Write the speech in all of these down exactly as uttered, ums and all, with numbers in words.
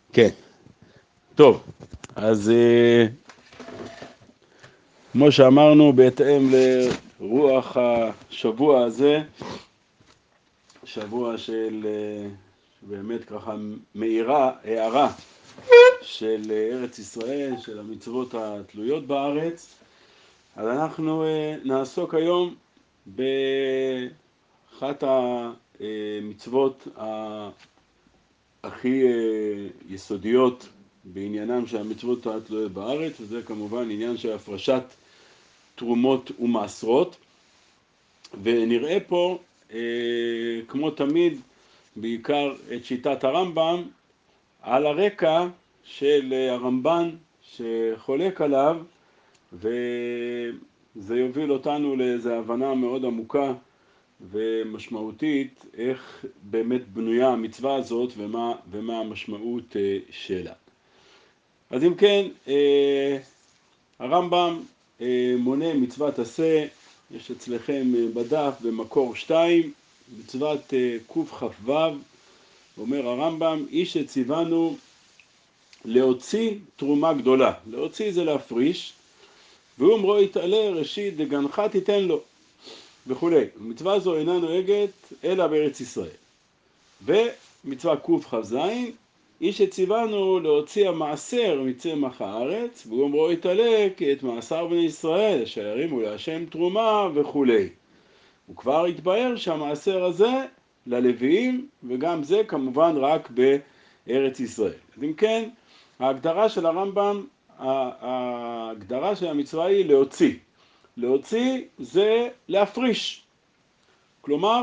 כן, טוב, אז אה, כמו שאמרנו, בהתאם לרוח השבוע הזה, שבוע של אה, באמת ככה מאירה, הערה של אה, ארץ ישראל, של המצוות התלויות בארץ, אז אנחנו אה, נעסוק היום באחת המצוות הכי אה, יסודיות בעניינם של המצוות התלויות בארץ, וזה כמובן עניין של הפרשת תרומות ומעשרות. ונראה פה, אה, כמו תמיד, בעיקר את שיטת הרמב"ם, על הרקע של הרמב"ן שחולק עליו, וזה יוביל אותנו לאיזו הבנה מאוד עמוקה ומשמעותית איך באמת בנויה המצווה הזאת ומה, ומה המשמעות אה, שלה. אז אם כן, אה, הרמב"ם אה, מונה מצוות עשה, יש אצלכם אה, בדף במקור שתיים, מצוות אה, קכ"ו, אומר הרמב"ם, איש שציוונו להוציא תרומה גדולה. להוציא זה להפריש, ואומרו יתעלה ראשית דגנך תיתן לו, וכולי. מצווה זו אינה נוהגת אלא בארץ ישראל. ומצווה קכ"ז, איש שציוונו להוציא המעשר מצמח הארץ, ואומרו יתעלה כי את מעשר בני ישראל אשר ירימו להשם תרומה וכולי. וכבר התבהר שהמעשר הזה ללוויים, וגם זה כמובן רק בארץ ישראל. אז אם כן, ההגדרה של הרמב"ם, ההגדרה של המצווה היא להוציא. להוציא זה להפריש. כלומר,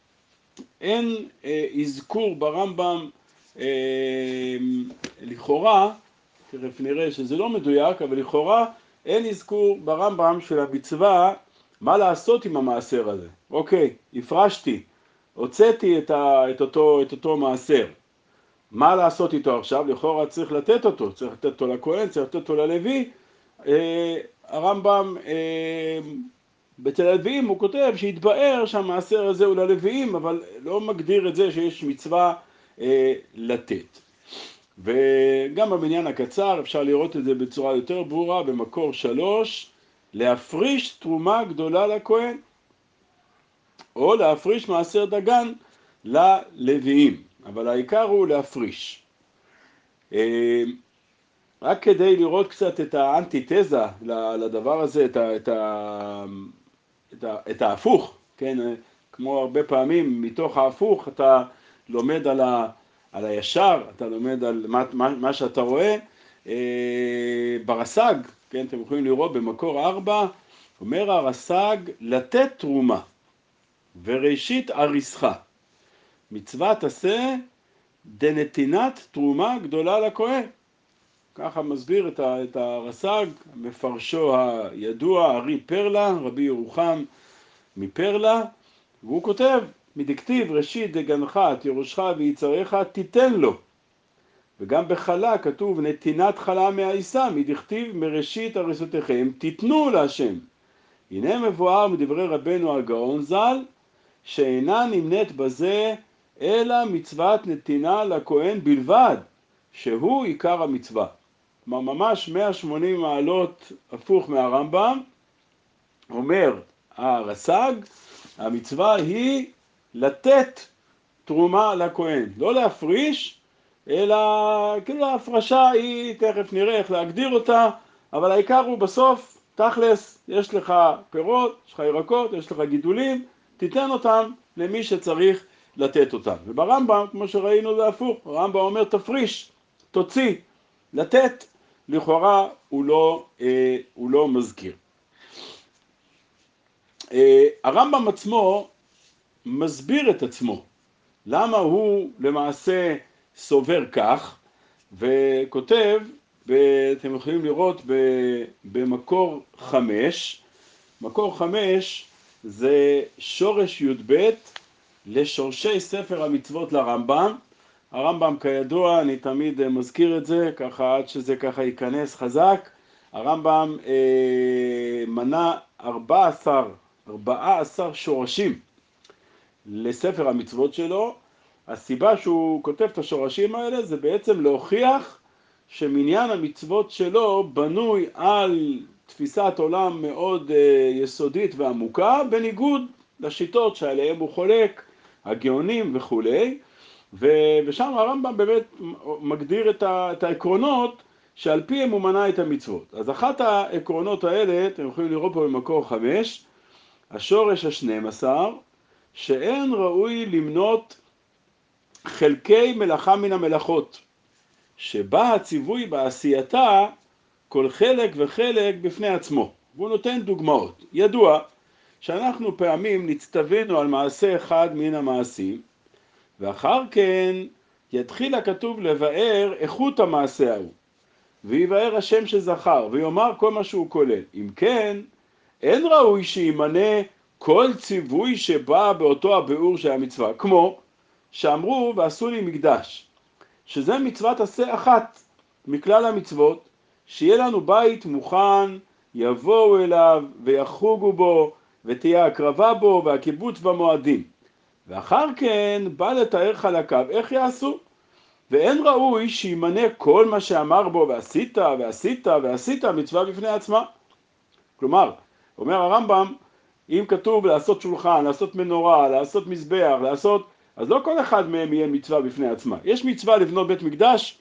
אין אה, אזכור ברמב"ם אה, לכאורה, תכף נראה שזה לא מדויק, אבל לכאורה אין אזכור ברמב"ם של המצווה מה לעשות עם המעשר הזה. אוקיי, הפרשתי, הוצאתי את, ה, את, אותו, את אותו מעשר. מה לעשות איתו עכשיו? לכאורה צריך לתת אותו, צריך לתת אותו לכהן, צריך לתת אותו ללוי. אה, הרמב"ם אה, אצל הלוויים הוא כותב שהתבאר שהמעשר הזה הוא ללוויים, אבל לא מגדיר את זה שיש מצווה אה, לתת. וגם במניין הקצר אפשר לראות את זה בצורה יותר ברורה במקור שלוש, להפריש תרומה גדולה לכהן, או להפריש מעשר דגן ללוויים, אבל העיקר הוא להפריש. אה, רק כדי לראות קצת את האנטיתזה לדבר הזה, את, ה, את, ה, את, ה, את ההפוך, כן? כמו הרבה פעמים מתוך ההפוך אתה לומד על, ה, על הישר, אתה לומד על מה, מה, מה שאתה רואה. אה, ברס"ג, כן? אתם יכולים לראות במקור ארבע, אומר הרס"ג לתת תרומה וראשית אריסך, מצוות עשה דנתינת תרומה גדולה לכהן. ככה מסביר את הרס"ג, מפרשו הידוע, ארי פרלה, רבי ירוחם מפרלה, והוא כותב, מדכתיב ראשית דגנך תירושך ויצריך תיתן לו. וגם בחלה כתוב נתינת חלה מהעיסה, מדכתיב מראשית הריסותיכם תיתנו להשם. הנה מבואר מדברי רבנו הגאון ז"ל, שאינה נמנית בזה אלא מצוות נתינה לכהן בלבד, שהוא עיקר המצווה. כלומר, ממש מאה ושמונים מעלות הפוך מהרמב"ם, אומר הרס"ג, המצווה היא לתת תרומה לכהן, לא להפריש, אלא כאילו ההפרשה היא, תכף נראה איך להגדיר אותה, אבל העיקר הוא בסוף, תכלס, יש לך פירות, יש לך ירקות, יש לך גידולים, תיתן אותם למי שצריך לתת אותם. וברמב"ם, כמו שראינו, זה הפוך, הרמב"ם אומר תפריש, תוציא, לתת, לכאורה הוא לא, אה, הוא לא מזכיר. אה, הרמב"ם עצמו מסביר את עצמו, למה הוא למעשה סובר כך, וכותב, אתם יכולים לראות במקור חמש, מקור חמש זה שורש י"ב לשורשי ספר המצוות לרמב"ם. הרמב"ם כידוע, אני תמיד מזכיר את זה, ככה עד שזה ככה ייכנס חזק, הרמב"ם אה, מנה ארבע עשרה, ארבע עשרה שורשים לספר המצוות שלו, הסיבה שהוא כותב את השורשים האלה זה בעצם להוכיח שמניין המצוות שלו בנוי על תפיסת עולם מאוד יסודית ועמוקה, בניגוד לשיטות שעליהם הוא חולק, הגאונים וכולי, ושם הרמב"ם באמת מגדיר את העקרונות שעל פיהם הוא מנה את המצוות. אז אחת העקרונות האלה, אתם יכולים לראות פה במקור חמש, השורש השנים עשר, שאין ראוי למנות חלקי מלאכה מן המלאכות, שבה הציווי בעשייתה כל חלק וחלק בפני עצמו. והוא נותן דוגמאות. ידוע שאנחנו פעמים נצטווינו על מעשה אחד מן המעשים, ואחר כן יתחיל הכתוב לבאר איכות המעשה ההוא, ויבאר השם שזכר, ויאמר כל מה שהוא כולל. אם כן, אין ראוי שימנה כל ציווי שבא באותו הביאור של המצווה, כמו שאמרו ועשו לי מקדש, שזה מצוות עשה אחת מכלל המצוות, שיהיה לנו בית מוכן, יבואו אליו ויחוגו בו, ותהיה הקרבה בו והקיבוץ במועדים. ואחר כן בא לתאר חלקיו, איך יעשו? ואין ראוי שימנה כל מה שאמר בו, ועשית ועשית ועשית מצווה בפני עצמה. כלומר, אומר הרמב"ם, אם כתוב לעשות שולחן, לעשות מנורה, לעשות מזבח, לעשות, אז לא כל אחד מהם יהיה מצווה בפני עצמה. יש מצווה לבנות בית מקדש,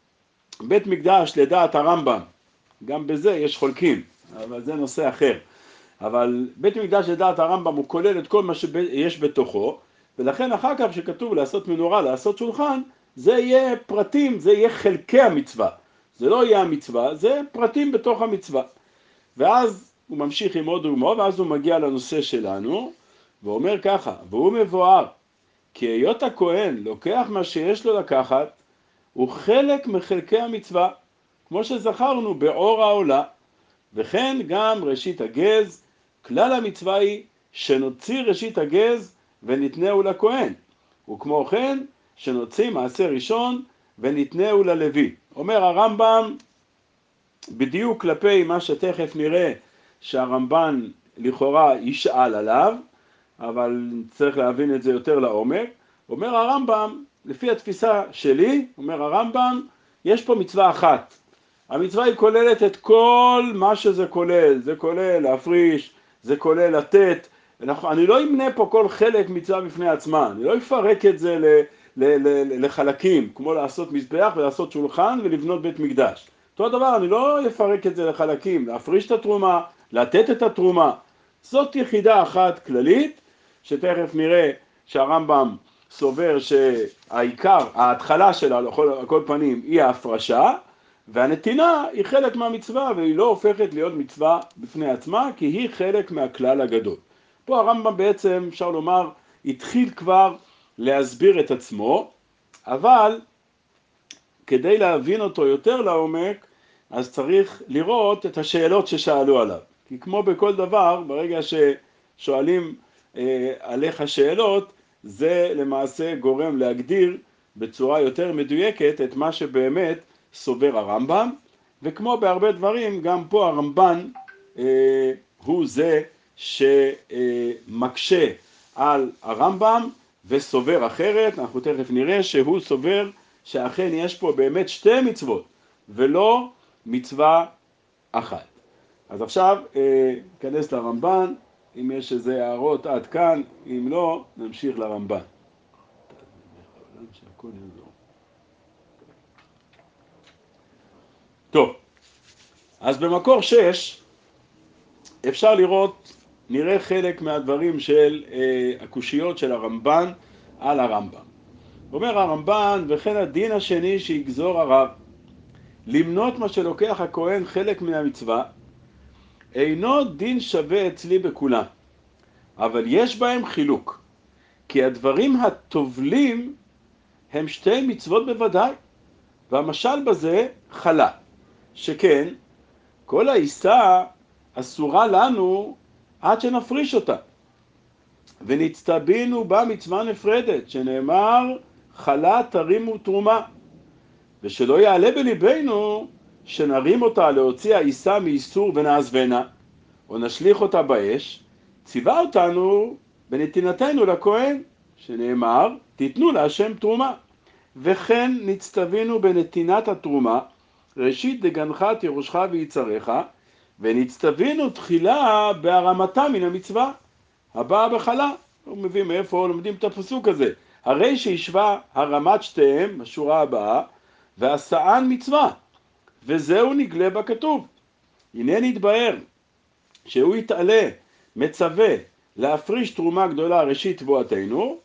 בית מקדש לדעת הרמב"ם, גם בזה יש חולקים, אבל זה נושא אחר. אבל בית מקדש לדעת הרמב"ם הוא כולל את כל מה שיש בתוכו, ולכן אחר כך שכתוב לעשות מנורה, לעשות שולחן, זה יהיה פרטים, זה יהיה חלקי המצווה. זה לא יהיה המצווה, זה פרטים בתוך המצווה. ואז הוא ממשיך עם עוד דוגמאות, ואז הוא מגיע לנושא שלנו, ואומר ככה, והוא מבואר, כי היות הכהן לוקח מה שיש לו לקחת, הוא חלק מחלקי המצווה, כמו שזכרנו באור העולה, וכן גם ראשית הגז, כלל המצווה היא שנוציא ראשית הגז ונתנהו לכהן, וכמו כן שנוציא מעשה ראשון ונתנהו ללוי. אומר הרמב"ם, בדיוק כלפי מה שתכף נראה שהרמב"ן לכאורה ישאל עליו, אבל צריך להבין את זה יותר לעומק. אומר הרמב"ם, לפי התפיסה שלי, אומר הרמב"ם, יש פה מצווה אחת. המצווה היא כוללת את כל מה שזה כולל, זה כולל להפריש, זה כולל לתת. אני לא אמנה פה כל חלק מצווה בפני עצמה, אני לא אפרק את זה ל, ל, ל, לחלקים, כמו לעשות מזבח ולעשות שולחן ולבנות בית מקדש. אותו דבר, אני לא אפרק את זה לחלקים, להפריש את התרומה, לתת את התרומה. זאת יחידה אחת כללית, שתכף נראה שהרמב"ם סובר שהעיקר, ההתחלה שלה לכל כל פנים היא ההפרשה, והנתינה היא חלק מהמצווה, והיא לא הופכת להיות מצווה בפני עצמה, כי היא חלק מהכלל הגדול. פה הרמב"ם בעצם, אפשר לומר, התחיל כבר להסביר את עצמו, אבל כדי להבין אותו יותר לעומק, אז צריך לראות את השאלות ששאלו עליו. כי כמו בכל דבר, ברגע ששואלים אה, עליך שאלות, זה למעשה גורם להגדיר בצורה יותר מדויקת את מה שבאמת סובר הרמב"ם, וכמו בהרבה דברים, גם פה הרמב"ן אה, הוא זה שמקשה על הרמב"ם וסובר אחרת. אנחנו תכף נראה שהוא סובר שאכן יש פה באמת שתי מצוות, ולא מצווה אחת. אז עכשיו אה, כנס לרמב"ן, אם יש איזה הערות עד כאן, אם לא, נמשיך לרמב"ן. טוב, אז במקור שש אפשר לראות, נראה חלק מהדברים של אה, הקושיות של הרמב"ן על הרמב"ם. אומר הרמב"ן, וכן הדין השני שיגזור הרב, למנות מה שלוקח הכהן חלק מן המצווה, אינו דין שווה אצלי בכולם, אבל יש בהם חילוק, כי הדברים הטובלים הם שתי מצוות בוודאי, והמשל בזה חלה, שכן כל העיסה אסורה לנו עד שנפריש אותה, ונצטבינו בה מצווה נפרדת, שנאמר חלה תרימו תרומה, ושלא יעלה בליבנו שנרים אותה להוציא העיסה מאיסור ונעזבנה, או נשליך אותה באש, ציווה אותנו בנתינתנו לכהן, שנאמר תיתנו להשם תרומה. וכן נצטווינו בנתינת התרומה, ראשית דגנך תירושך ויצריך, ונצטווינו תחילה בהרמתה מן המצווה, הבאה בחלה. הוא מביא מאיפה לומדים את הפסוק הזה. הרי שישבה הרמת שתיהם, בשורה הבאה, ועשאן מצווה, וזהו נגלה בכתוב. הנה נתבהר שהוא יתעלה, מצווה, להפריש תרומה גדולה ראשית תבואתנו,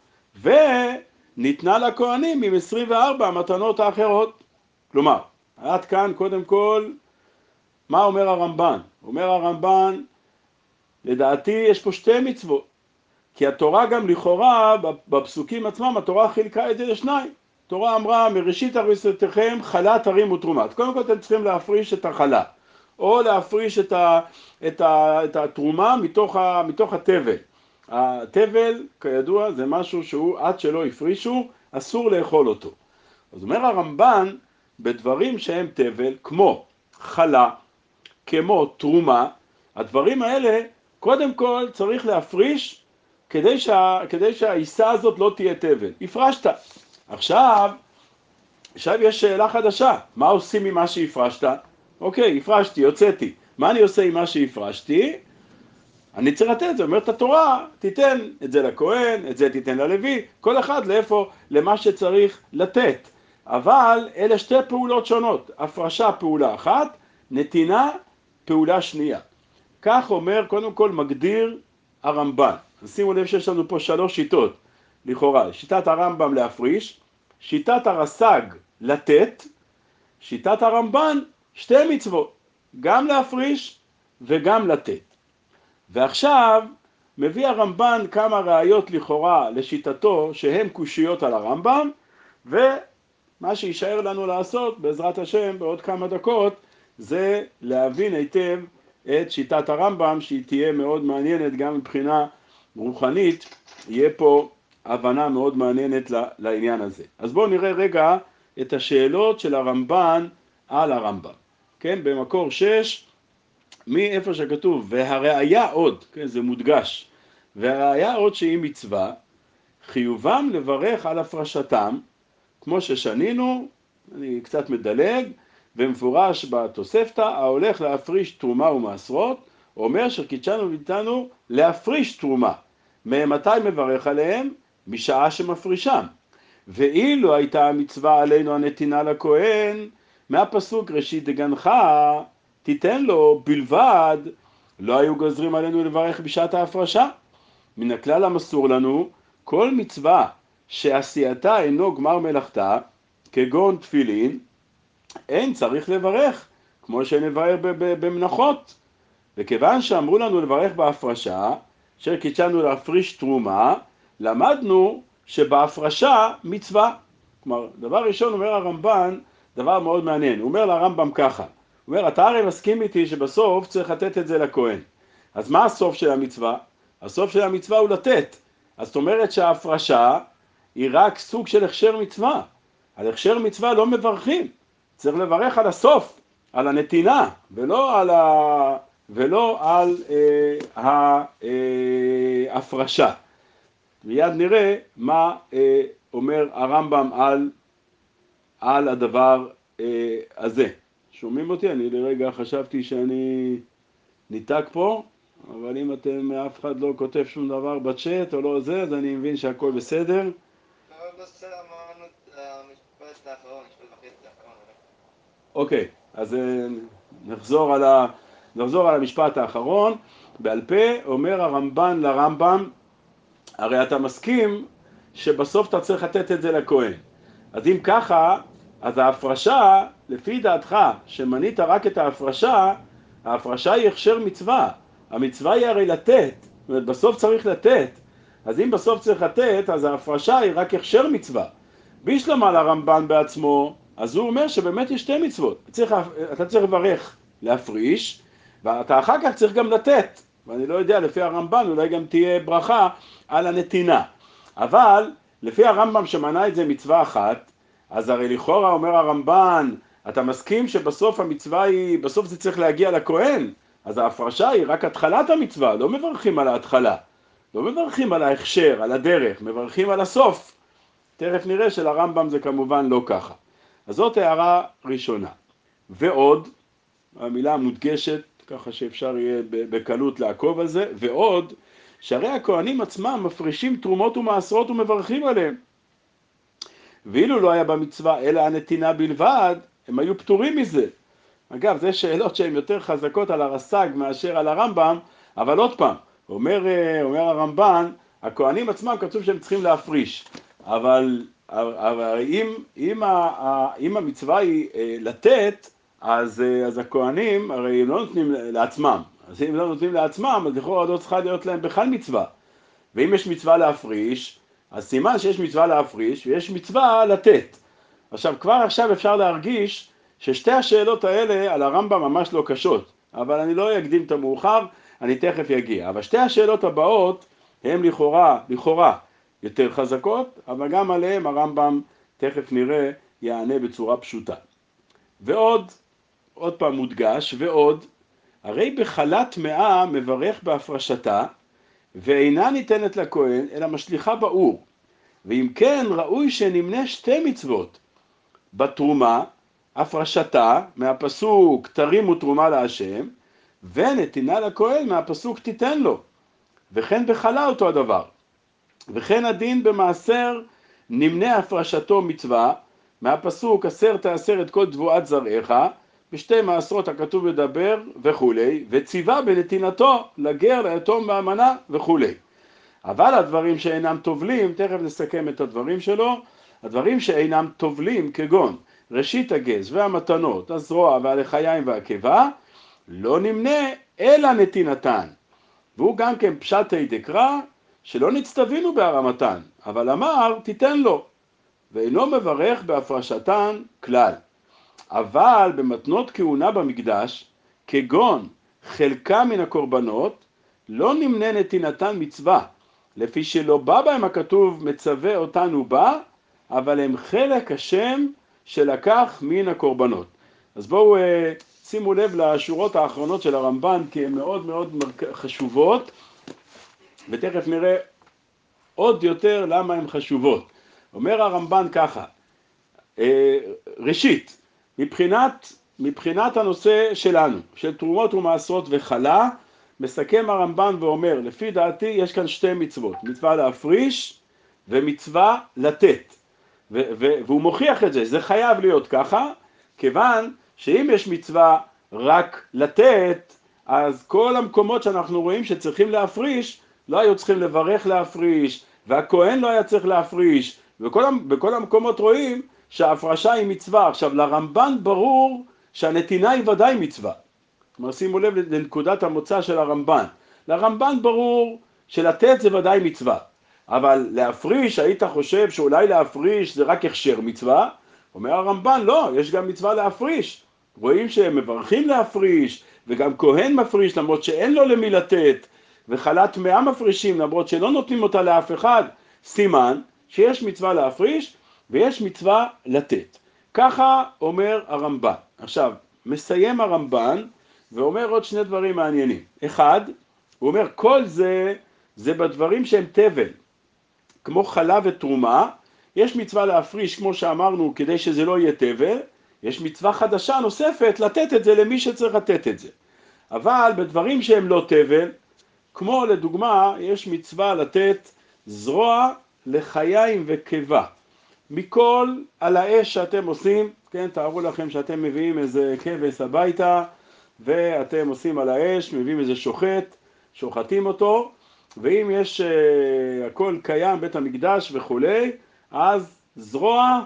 וניתנה לכהנים עם עשרים וארבע המתנות האחרות. כלומר, עד כאן קודם כל, מה אומר הרמב"ן? אומר הרמב"ן, לדעתי יש פה שתי מצוות, כי התורה גם לכאורה, בפסוקים עצמם, התורה חילקה את זה לשניים. התורה אמרה, מראשית הריסותיכם חלה תרימו תרומה. קודם כל אתם צריכים להפריש את החלה, או להפריש את, ה, את, ה, את התרומה מתוך, ה, מתוך התבל. התבל, כידוע, זה משהו שהוא עד שלא הפרישו, אסור לאכול אותו. אז אומר הרמב"ן, בדברים שהם תבל, כמו חלה, כמו תרומה, הדברים האלה, קודם כל צריך להפריש, כדי, שה, כדי שהעיסה הזאת לא תהיה תבל. הפרשת. עכשיו, עכשיו יש שאלה חדשה. מה עושים עם מה שהפרשת? אוקיי, הפרשתי, יוצאתי. מה אני עושה עם מה שהפרשתי? אני צריך לתת את זה. אומרת התורה, תיתן את זה לכהן, את זה תיתן ללוי, כל אחד לאיפה, למה שצריך לתת. אבל אלה שתי פעולות שונות. הפרשה פעולה אחת, נתינה פעולה שנייה. כך אומר, קודם כל מגדיר הרמב"ן. שימו לב שיש לנו פה שלוש שיטות, לכאורה. שיטת הרמב"ם להפריש, שיטת הרס"ג לתת, שיטת הרמב"ן שתי מצוות, גם להפריש וגם לתת. ועכשיו מביא הרמב"ן כמה ראיות לכאורה לשיטתו שהן קושיות על הרמב"ם, ומה שישאר לנו לעשות בעזרת השם בעוד כמה דקות זה להבין היטב את שיטת הרמב"ם, שהיא תהיה מאוד מעניינת גם מבחינה רוחנית, יהיה פה הבנה מאוד מעניינת לעניין הזה. אז בואו נראה רגע את השאלות של הרמב"ן על הרמב"ם. כן, במקור שש, מאיפה שכתוב, והראיה עוד, כן, זה מודגש, והראיה עוד שהיא מצווה, חיובם לברך על הפרשתם, כמו ששנינו, אני קצת מדלג, ומפורש בתוספתא, ההולך להפריש תרומה ומעשרות, אומר שקידשנו ואיתנו להפריש תרומה. ממתי מברך עליהם? משעה שמפרישם. ואילו הייתה המצווה עלינו הנתינה לכהן, מהפסוק ראשית דגנך, תיתן לו בלבד, לא היו גוזרים עלינו לברך בשעת ההפרשה. מן הכלל המסור לנו, כל מצווה שעשייתה אינו גמר מלאכתה, כגון תפילין, אין צריך לברך, כמו שנברך במנחות. וכיוון שאמרו לנו לברך בהפרשה, אשר קידשנו להפריש תרומה, למדנו שבהפרשה מצווה. כלומר, דבר ראשון אומר הרמב"ן, דבר מאוד מעניין. הוא אומר לרמב"ם ככה, הוא אומר, אתה הרי מסכים איתי שבסוף צריך לתת את זה לכהן. אז מה הסוף של המצווה? הסוף של המצווה הוא לתת. אז זאת אומרת שההפרשה היא רק סוג של הכשר מצווה. על הכשר מצווה לא מברכים. צריך לברך על הסוף, על הנתינה, ולא על, ה... ולא על אה, ההפרשה. מיד נראה מה אה, אומר הרמב"ם על, על הדבר אה, הזה. שומעים אותי? אני לרגע חשבתי שאני ניתק פה, אבל אם אתם, אף אחד לא כותב שום דבר בצ'אט או לא זה, אז אני מבין שהכל בסדר. אוקיי, אז נחזור על, ה, נחזור על המשפט האחרון. בעל פה אומר הרמב"ן לרמב"ם, הרי אתה מסכים שבסוף אתה צריך לתת את זה לכהן. אז אם ככה, אז ההפרשה, לפי דעתך, שמנית רק את ההפרשה, ההפרשה היא הכשר מצווה. המצווה היא הרי לתת, זאת אומרת, בסוף צריך לתת. אז אם בסוף צריך לתת, אז ההפרשה היא רק הכשר מצווה. בישלמה לרמב"ן בעצמו, אז הוא אומר שבאמת יש שתי מצוות. צריך, אתה צריך לברך, להפריש, ואתה אחר כך צריך גם לתת. ואני לא יודע, לפי הרמב"ן אולי גם תהיה ברכה על הנתינה. אבל לפי הרמב"ם שמנה את זה מצווה אחת, אז הרי לכאורה אומר הרמב"ן, אתה מסכים שבסוף המצווה היא, בסוף זה צריך להגיע לכהן, אז ההפרשה היא רק התחלת המצווה, לא מברכים על ההתחלה, לא מברכים על ההכשר, על הדרך, מברכים על הסוף. תכף נראה שלרמב"ם זה כמובן לא ככה. אז זאת הערה ראשונה. ועוד, המילה מודגשת, ככה שאפשר יהיה בקלות לעקוב על זה, ועוד, שהרי הכהנים עצמם מפרישים תרומות ומעשרות ומברכים עליהם. ואילו לא היה במצווה אלא הנתינה בלבד, הם היו פטורים מזה. אגב, זה שאלות שהן יותר חזקות על הרס"ג מאשר על הרמב"ם, אבל עוד פעם, אומר, אומר הרמב"ן, הכהנים עצמם כתוב שהם צריכים להפריש, אבל, אבל אם, אם, אם המצווה היא לתת, אז, אז הכהנים הרי הם לא נותנים לעצמם. אז אם לא נותנים לעצמם, אז לכאורה לא צריכה להיות להם בכלל מצווה. ואם יש מצווה להפריש, אז סימן שיש מצווה להפריש ויש מצווה לתת. עכשיו, כבר עכשיו אפשר להרגיש ששתי השאלות האלה על הרמב"ם ממש לא קשות, אבל אני לא אקדים את המאוחר, אני תכף יגיע. אבל שתי השאלות הבאות הן לכאורה, לכאורה יותר חזקות, אבל גם עליהם הרמב"ם תכף נראה יענה בצורה פשוטה. ועוד, עוד פעם מודגש, ועוד, הרי בחלת מאה מברך בהפרשתה, ואינה ניתנת לכהן, אלא משליחה באור. ואם כן, ראוי שנמנה שתי מצוות. בתרומה, הפרשתה, מהפסוק תרימו תרומה להשם, ונתינה לכהן מהפסוק תיתן לו. וכן בחלה אותו הדבר. וכן הדין במעשר נמנה הפרשתו מצווה, מהפסוק עשר תעשר את כל תבואת זרעך, בשתי מעשרות הכתוב לדבר וכולי, וציווה בנתינתו לגר, ליתום ואלמנה וכולי. אבל הדברים שאינם טובלים, תכף נסכם את הדברים שלו, הדברים שאינם טובלים כגון ראשית הגז והמתנות, הזרוע והלחיים והקיבה, לא נמנה אלא נתינתן. והוא גם כן פשטי דקרא, שלא נצטווינו בהרמתן, אבל אמר תיתן לו, ואינו מברך בהפרשתן כלל. אבל במתנות כהונה במקדש, כגון חלקה מן הקורבנות, לא נמנה נתינתן מצווה, לפי שלא בא בהם הכתוב מצווה אותנו בה, אבל הם חלק השם שלקח מן הקורבנות. אז בואו שימו לב לשורות האחרונות של הרמב"ן, כי הן מאוד מאוד חשובות, ותכף נראה עוד יותר למה הן חשובות. אומר הרמב"ן ככה, ראשית, מבחינת, מבחינת הנושא שלנו, של תרומות ומעשרות וחלה, מסכם הרמב"ן ואומר, לפי דעתי יש כאן שתי מצוות, מצווה להפריש ומצווה לתת. ו- ו- והוא מוכיח את זה, זה חייב להיות ככה, כיוון שאם יש מצווה רק לתת, אז כל המקומות שאנחנו רואים שצריכים להפריש, לא היו צריכים לברך להפריש, והכהן לא היה צריך להפריש, ובכל בכל המקומות רואים שההפרשה היא מצווה. עכשיו, לרמב"ן ברור שהנתינה היא ודאי מצווה. כלומר, שימו לב לנקודת המוצא של הרמב"ן. לרמב"ן ברור שלתת זה ודאי מצווה. אבל להפריש, היית חושב שאולי להפריש זה רק הכשר מצווה? אומר הרמב"ן, לא, יש גם מצווה להפריש. רואים שהם מברכים להפריש, וגם כהן מפריש למרות שאין לו למי לתת, וחלת מאה מפרישים למרות שלא נותנים אותה לאף אחד. סימן שיש מצווה להפריש ויש מצווה לתת. ככה אומר הרמב"ן. עכשיו, מסיים הרמב"ן ואומר עוד שני דברים מעניינים. אחד, הוא אומר כל זה, זה בדברים שהם תבל. כמו חלה ותרומה, יש מצווה להפריש כמו שאמרנו כדי שזה לא יהיה תבל, יש מצווה חדשה נוספת לתת את זה למי שצריך לתת את זה. אבל בדברים שהם לא תבל, כמו לדוגמה יש מצווה לתת זרוע לחיים וקיבה. מכל על האש שאתם עושים, כן, תארו לכם שאתם מביאים איזה כבש הביתה, ואתם עושים על האש, מביאים איזה שוחט, שוחטים אותו, ואם יש uh, הכל קיים, בית המקדש וכולי, אז זרוע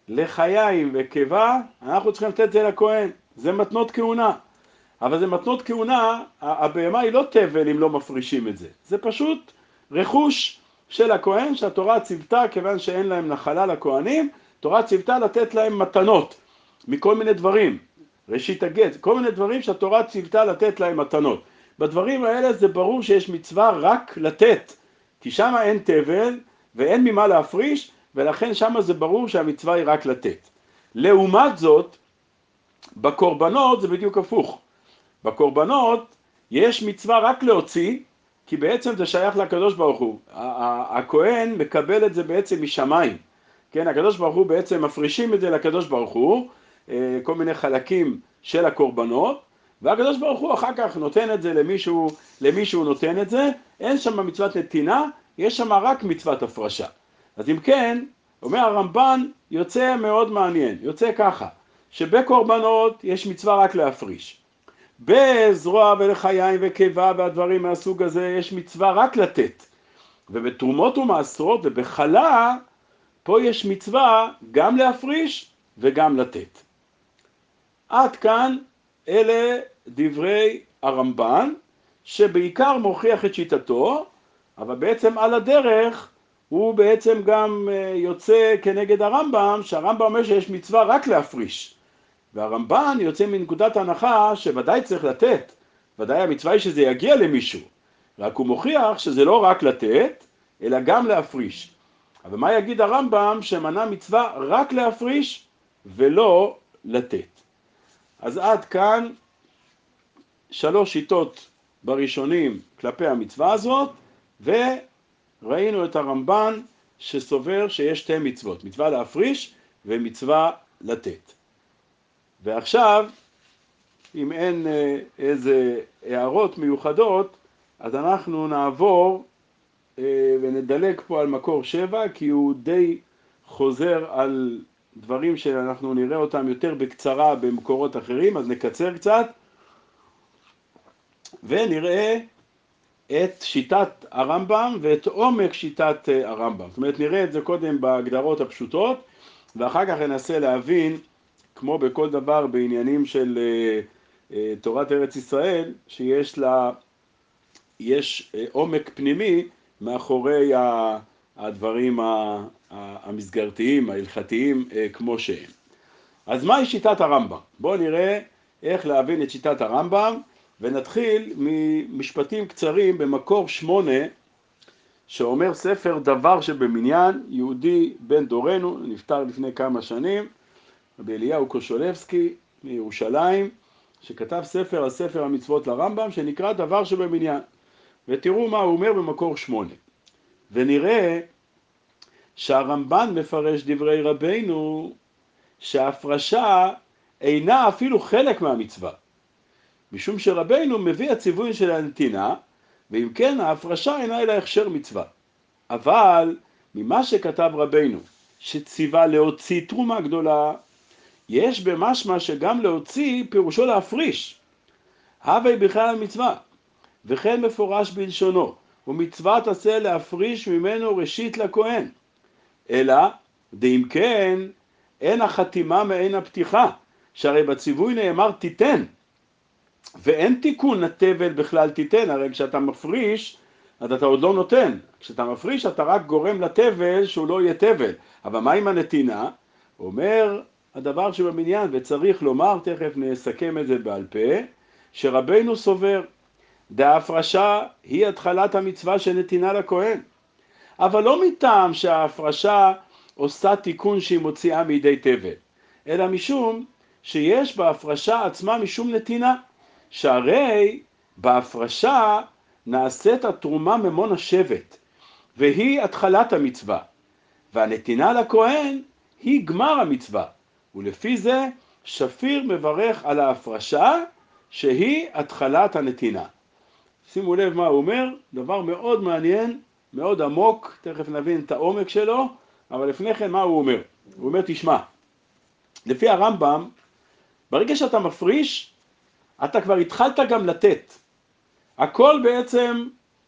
לחיים וקיבה, אנחנו צריכים לתת את זה לכהן. זה מתנות כהונה. אבל זה מתנות כהונה, הבהמה היא לא תבל אם לא מפרישים את זה. זה פשוט רכוש של הכהן שהתורה ציוותה, כיוון שאין להם נחלה לכהנים, תורה ציוותה לתת להם מתנות מכל מיני דברים. ראשית הגז, כל מיני דברים שהתורה ציוותה לתת להם מתנות. בדברים האלה זה ברור שיש מצווה רק לתת, כי שם אין תבל ואין ממה להפריש, ולכן שם זה ברור שהמצווה היא רק לתת. לעומת זאת, בקורבנות זה בדיוק הפוך. בקורבנות יש מצווה רק להוציא, כי בעצם זה שייך לקדוש ברוך הוא. הכהן מקבל את זה בעצם משמיים, כן, הקדוש ברוך הוא בעצם מפרישים את זה לקדוש ברוך הוא, כל מיני חלקים של הקורבנות, והקדוש ברוך הוא אחר כך נותן את זה למישהו, למישהו נותן את זה, אין שם מצוות נתינה, יש שם רק מצוות הפרשה. אז אם כן, אומר הרמב"ן, יוצא מאוד מעניין, יוצא ככה, שבקורבנות יש מצווה רק להפריש. בזרוע ולחיים וקיבה והדברים מהסוג הזה יש מצווה רק לתת. ובתרומות ומעשרות ובחלה, פה יש מצווה גם להפריש וגם לתת. עד כאן אלה דברי הרמב"ן, שבעיקר מוכיח את שיטתו, אבל בעצם על הדרך הוא בעצם גם יוצא כנגד הרמב"ם, שהרמב"ם אומר שיש מצווה רק להפריש. והרמב"ן יוצא מנקודת הנחה שוודאי צריך לתת, ודאי המצווה היא שזה יגיע למישהו, רק הוא מוכיח שזה לא רק לתת, אלא גם להפריש. אבל מה יגיד הרמב"ם שמנה מצווה רק להפריש ולא לתת? אז עד כאן שלוש שיטות בראשונים כלפי המצווה הזאת, וראינו את הרמב"ן שסובר שיש שתי מצוות, מצווה להפריש ומצווה לתת. ועכשיו, אם אין איזה הערות מיוחדות, אז אנחנו נעבור ונדלק פה על מקור שבע, כי הוא די חוזר על דברים שאנחנו נראה אותם יותר בקצרה במקורות אחרים, אז נקצר קצת, ונראה את שיטת הרמב"ם ואת עומק שיטת הרמב"ם. זאת אומרת, נראה את זה קודם בהגדרות הפשוטות, ואחר כך ננסה להבין, כמו בכל דבר בעניינים של uh, uh, תורת ארץ ישראל, שיש לה, יש uh, עומק פנימי מאחורי הדברים המסגרתיים, ההלכתיים, uh, כמו שהם. אז מהי שיטת הרמב"ם? בואו נראה איך להבין את שיטת הרמב"ם, ונתחיל ממשפטים קצרים במקור שמונה, שאומר ספר דבר שבמניין, יהודי בן דורנו, נפטר לפני כמה שנים, רבי אליהו קושולבסקי מירושלים, שכתב ספר על ספר המצוות לרמב"ם, שנקרא דבר שבמניין. ותראו מה הוא אומר במקור שמונה. ונראה שהרמב"ן מפרש דברי רבינו, שההפרשה אינה אפילו חלק מהמצווה. משום שרבינו מביא הציווי של הנתינה, ואם כן ההפרשה אינה אלא הכשר מצווה. אבל ממה שכתב רבינו, שציווה להוציא תרומה גדולה, יש במשמע שגם להוציא פירושו להפריש. הווי בכלל המצווה, וכן מפורש בלשונו, ומצוות עשה להפריש ממנו ראשית לכהן. אלא, דאם כן, אין החתימה מאין הפתיחה, שהרי בציווי נאמר תיתן, ואין תיקון התבל בכלל תיתן, הרי כשאתה מפריש, אז אתה עוד לא נותן. כשאתה מפריש אתה רק גורם לתבל שהוא לא יהיה תבל. אבל מה עם הנתינה? אומר הדבר שבמניין, וצריך לומר, תכף נסכם את זה בעל פה, שרבינו סובר, דההפרשה היא התחלת המצווה של נתינה לכהן. אבל לא מטעם שההפרשה עושה תיקון שהיא מוציאה מידי תבל, אלא משום שיש בהפרשה עצמה משום נתינה, שהרי בהפרשה נעשית התרומה ממון השבט, והיא התחלת המצווה, והנתינה לכהן היא גמר המצווה, ולפי זה שפיר מברך על ההפרשה שהיא התחלת הנתינה. שימו לב מה הוא אומר, דבר מאוד מעניין, מאוד עמוק, תכף נבין את העומק שלו, אבל לפני כן מה הוא אומר? הוא אומר, תשמע, לפי הרמב"ם, ברגע שאתה מפריש, אתה כבר התחלת גם לתת. הכל בעצם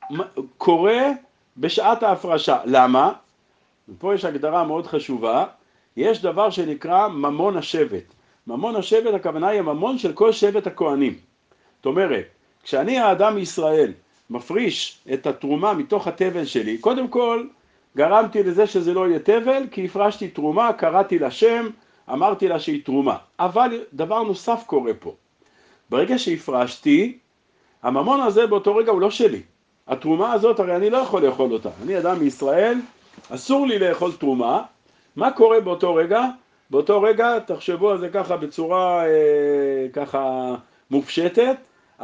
קורה בשעת ההפרשה. למה? ופה יש הגדרה מאוד חשובה. יש דבר שנקרא ממון השבט. ממון השבט, הכוונה היא הממון של כל שבט הכהנים. זאת אומרת, כשאני האדם מישראל מפריש את התרומה מתוך התבל שלי, קודם כל גרמתי לזה שזה לא יהיה תבל, כי הפרשתי תרומה, קראתי לה שם, אמרתי לה שהיא תרומה. אבל דבר נוסף קורה פה. ברגע שהפרשתי, הממון הזה באותו רגע הוא לא שלי. התרומה הזאת הרי אני לא יכול לאכול אותה. אני אדם מישראל, אסור לי לאכול תרומה. מה קורה באותו רגע? באותו רגע, תחשבו על זה ככה בצורה אה, ככה מופשטת,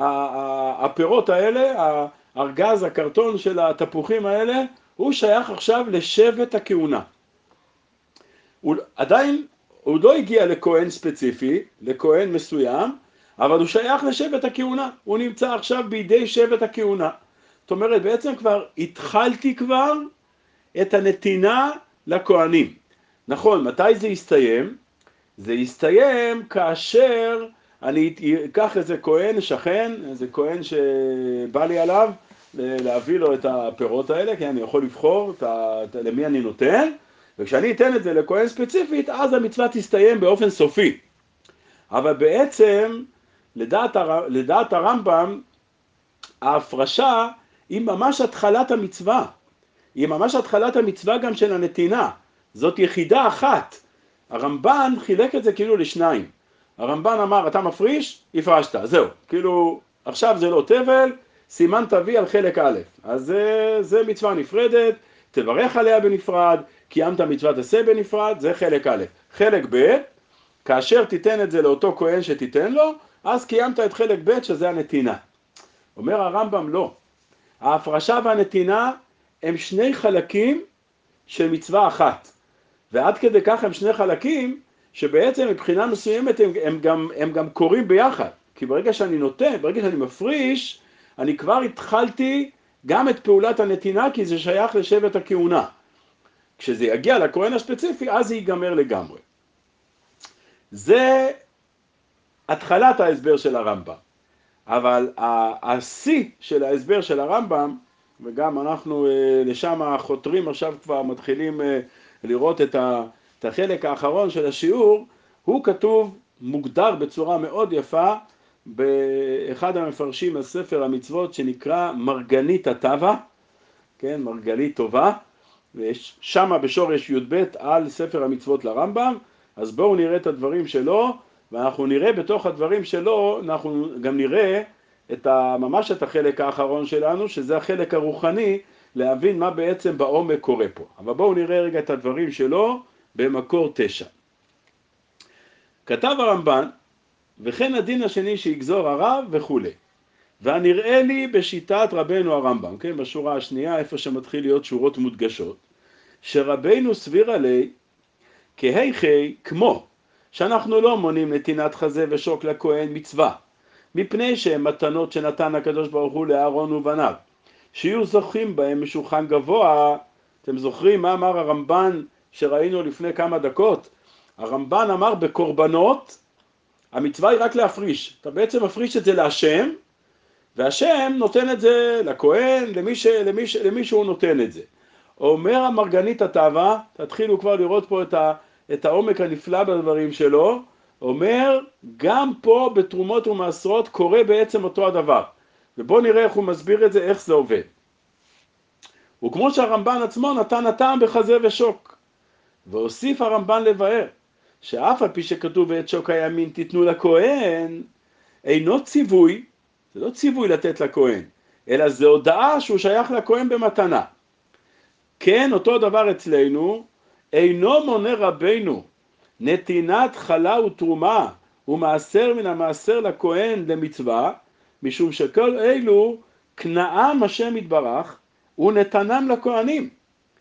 הפירות האלה, הארגז, הקרטון של התפוחים האלה, הוא שייך עכשיו לשבט הכהונה. הוא עדיין, הוא לא הגיע לכהן ספציפי, לכהן מסוים, אבל הוא שייך לשבט הכהונה, הוא נמצא עכשיו בידי שבט הכהונה. זאת אומרת, בעצם כבר התחלתי כבר את הנתינה לכהנים. נכון, מתי זה יסתיים? זה יסתיים כאשר אני אקח איזה כהן שכן, איזה כהן שבא לי עליו, להביא לו את הפירות האלה, כי אני יכול לבחור את ה... למי אני נותן, וכשאני אתן את זה לכהן ספציפית, אז המצווה תסתיים באופן סופי. אבל בעצם, לדעת, הר... לדעת הרמב"ם, ההפרשה היא ממש התחלת המצווה. היא ממש התחלת המצווה גם של הנתינה. זאת יחידה אחת. הרמב"ן חילק את זה כאילו לשניים. הרמב"ן אמר, אתה מפריש, הפרשת, זהו. כאילו, עכשיו זה לא תבל, סימן תביא על חלק א'. אז זה, זה מצווה נפרדת, תברך עליה בנפרד, קיימת מצוות עשה בנפרד, זה חלק א'. חלק ב', כאשר תיתן את זה לאותו כהן שתיתן לו, אז קיימת את חלק ב' שזה הנתינה. אומר הרמב"ם לא. ההפרשה והנתינה הם שני חלקים של מצווה אחת. ועד כדי כך הם שני חלקים שבעצם מבחינה מסוימת הם, הם, גם, הם גם קורים ביחד. כי ברגע שאני נותן, ברגע שאני מפריש, אני כבר התחלתי גם את פעולת הנתינה, כי זה שייך לשבט הכהונה. כשזה יגיע לכהן הספציפי, אז זה ייגמר לגמרי. זה התחלת ההסבר של הרמב"ם. אבל השיא של ההסבר של הרמב"ם, וגם אנחנו לשם חותרים עכשיו כבר מתחילים לראות את החלק האחרון של השיעור, הוא כתוב, מוגדר בצורה מאוד יפה, באחד המפרשים הספר המצוות שנקרא מרגנית הטבה, כן, מרגלית טובה, ושמה בשורש י"ב על ספר המצוות לרמב"ם. אז בואו נראה את הדברים שלו, ואנחנו נראה בתוך הדברים שלו, אנחנו גם נראה את ה, ממש את החלק האחרון שלנו, שזה החלק הרוחני, להבין מה בעצם בעומק קורה פה. אבל בואו נראה רגע את הדברים שלו במקור תשע. כתב הרמב"ן, וכן הדין השני שיגזור הרב וכו'. והנראה לי בשיטת רבנו הרמב"ם, כן, בשורה השנייה, איפה שמתחיל להיות שורות מודגשות, שרבנו סביר עלי, כהיכי כמו, שאנחנו לא מונים נתינת חזה ושוק לכהן מצווה, מפני שהם מתנות שנתן הקדוש ברוך הוא לאהרון ובניו, שיהיו זוכים בהם משולחן גבוה. אתם זוכרים מה אמר הרמב"ן שראינו לפני כמה דקות? הרמב"ן אמר בקורבנות, המצווה היא רק להפריש. אתה בעצם מפריש את זה להשם, והשם נותן את זה לכהן, למי, ש, למי, ש, למי שהוא נותן את זה. אומר המרגנית הטבה, תתחילו כבר לראות פה את, ה, את העומק הנפלא בדברים שלו, אומר, גם פה בתרומות ומעשרות קורה בעצם אותו הדבר. ובואו נראה איך הוא מסביר את זה, איך זה עובד. וכמו שהרמב"ן עצמו נתן הטעם בחזה ושוק. והוסיף הרמב"ן לבאר, שאף על פי שכתוב ואת שוק הימין תיתנו לכהן, אינו ציווי, זה לא ציווי לתת לכהן, אלא זה הודעה שהוא שייך לכהן במתנה. כן, אותו דבר אצלנו, אינו מונה רבנו, נתינת חלה ותרומה, ומעשר מן המעשר לכהן למצווה, משום שכל אלו כנעם השם יתברך, ונתנם לכהנים.